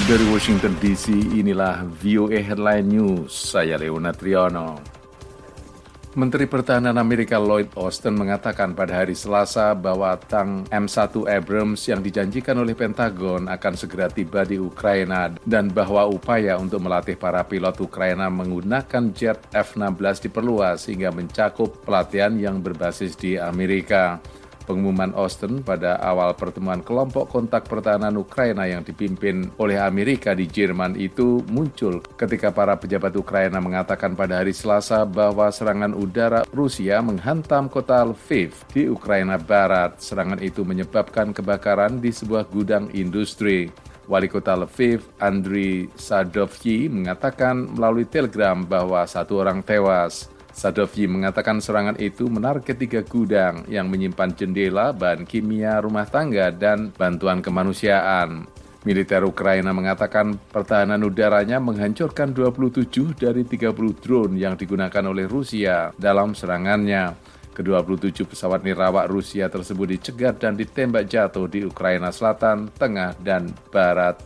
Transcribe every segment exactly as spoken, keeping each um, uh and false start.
Dari Washington D C, inilah V O A Headline News. Saya Leona Triano. Menteri Pertahanan Amerika Lloyd Austin mengatakan pada hari Selasa bahwa tank M satu Abrams yang dijanjikan oleh Pentagon akan segera tiba di Ukraina dan bahwa upaya untuk melatih para pilot Ukraina menggunakan jet F enam belas diperluas hingga mencakup pelatihan yang berbasis di Amerika. Pengumuman Austin pada awal pertemuan kelompok kontak pertahanan Ukraina yang dipimpin oleh Amerika di Jerman itu muncul ketika para pejabat Ukraina mengatakan pada hari Selasa bahwa serangan udara Rusia menghantam kota Lviv di Ukraina Barat. Serangan itu menyebabkan kebakaran di sebuah gudang industri. Wali kota Lviv, Andriy Sadovyi, mengatakan melalui telegram bahwa satu orang tewas. Sadovyi mengatakan serangan itu menarget tiga gudang yang menyimpan jendela, bahan kimia, rumah tangga, dan bantuan kemanusiaan. Militer Ukraina mengatakan pertahanan udaranya menghancurkan dua puluh tujuh dari tiga puluh drone yang digunakan oleh Rusia dalam serangannya. Kedua puluh tujuh pesawat nirawak Rusia tersebut dicegat dan ditembak jatuh di Ukraina Selatan, Tengah, dan Barat.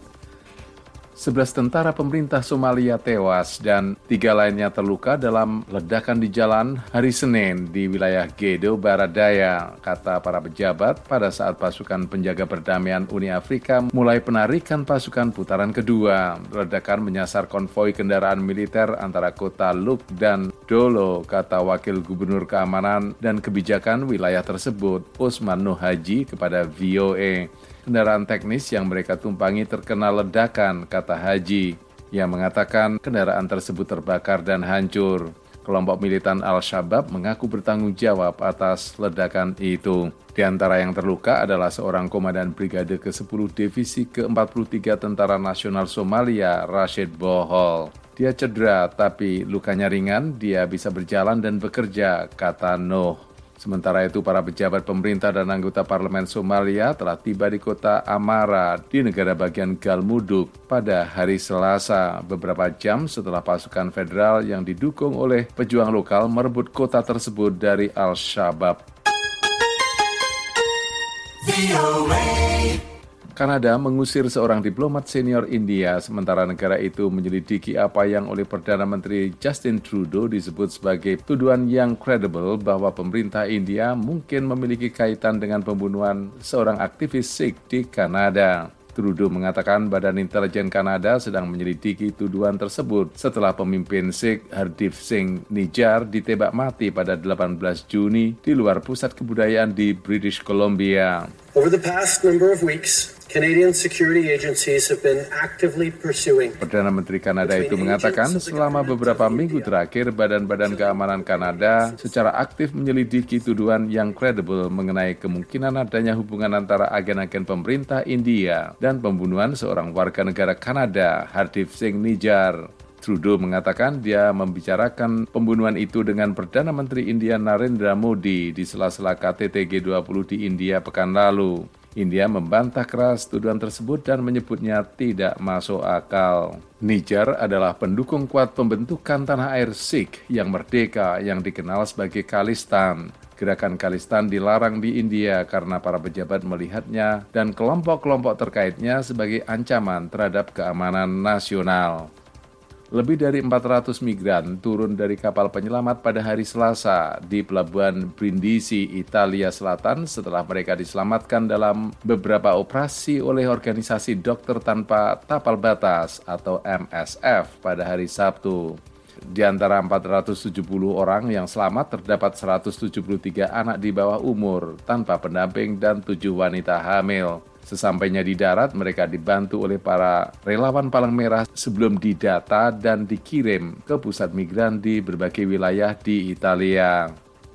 sebelas tentara pemerintah Somalia tewas dan tiga lainnya terluka dalam ledakan di jalan hari Senin di wilayah Gedo Barat Daya, kata para pejabat pada saat pasukan penjaga perdamaian Uni Afrika mulai penarikan pasukan putaran kedua. Ledakan menyasar konvoi kendaraan militer antara kota Luk dan Dolo, kata Wakil Gubernur Keamanan dan Kebijakan wilayah tersebut, Usman Nuh Haji, kepada V O A. Kendaraan teknis yang mereka tumpangi terkena ledakan, kata Haji, yang mengatakan kendaraan tersebut terbakar dan hancur. Kelompok militan Al-Shabaab mengaku bertanggung jawab atas ledakan itu. Di antara yang terluka adalah seorang komandan Brigade ke sepuluh Divisi ke empat puluh tiga Tentara Nasional Somalia, Rashid Bohol. Dia cedera, tapi lukanya ringan, dia bisa berjalan dan bekerja, kata Nuh. Sementara itu, para pejabat pemerintah dan anggota parlemen Somalia telah tiba di kota Amara di negara bagian Galmudug pada hari Selasa, beberapa jam setelah pasukan federal yang didukung oleh pejuang lokal merebut kota tersebut dari Al-Shabaab. Kanada mengusir seorang diplomat senior India, sementara negara itu menyelidiki apa yang oleh Perdana Menteri Justin Trudeau disebut sebagai tuduhan yang kredibel bahwa pemerintah India mungkin memiliki kaitan dengan pembunuhan seorang aktivis Sikh di Kanada. Trudeau mengatakan Badan Intelijen Kanada sedang menyelidiki tuduhan tersebut setelah pemimpin Sikh Hardeep Singh Nijjar ditembak mati pada delapan belas Juni di luar pusat kebudayaan di British Columbia. Over the past number of weeks, Canadian security agencies have been actively pursuing. Perdana Menteri Kanada itu mengatakan selama beberapa minggu terakhir Badan-Badan Keamanan Kanada secara aktif menyelidiki tuduhan yang kredibel mengenai kemungkinan adanya hubungan antara agen-agen pemerintah India dan pembunuhan seorang warga negara Kanada, Hardeep Singh Nijjar. Trudeau mengatakan dia membicarakan pembunuhan itu dengan Perdana Menteri India Narendra Modi di sela-sela K T T G dua puluh di India pekan lalu. India membantah keras tuduhan tersebut dan menyebutnya tidak masuk akal. Nijjar adalah pendukung kuat pembentukan tanah air Sikh yang merdeka yang dikenal sebagai Khalistan. Gerakan Khalistan dilarang di India karena para pejabat melihatnya dan kelompok-kelompok terkaitnya sebagai ancaman terhadap keamanan nasional. Lebih dari empat ratus migran turun dari kapal penyelamat pada hari Selasa di Pelabuhan Brindisi, Italia Selatan setelah mereka diselamatkan dalam beberapa operasi oleh organisasi Dokter Tanpa Tapal Batas atau M S F pada hari Sabtu. Di antara empat ratus tujuh puluh orang yang selamat terdapat seratus tujuh puluh tiga anak di bawah umur tanpa pendamping dan tujuh wanita hamil. Sesampainya di darat, mereka dibantu oleh para relawan Palang Merah sebelum didata dan dikirim ke pusat migran di berbagai wilayah di Italia.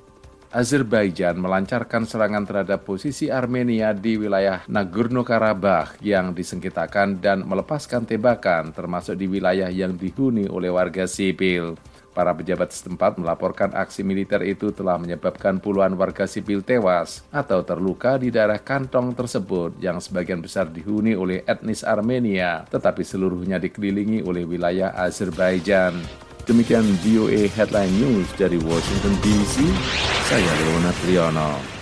Azerbaijan melancarkan serangan terhadap posisi Armenia di wilayah Nagorno-Karabakh yang disengketakan dan melepaskan tembakan termasuk di wilayah yang dihuni oleh warga sipil. Para pejabat setempat melaporkan aksi militer itu telah menyebabkan puluhan warga sipil tewas atau terluka di daerah kantong tersebut yang sebagian besar dihuni oleh etnis Armenia, tetapi seluruhnya dikelilingi oleh wilayah Azerbaijan. Demikian V O A Headline News dari Washington D C, saya Leona Triano.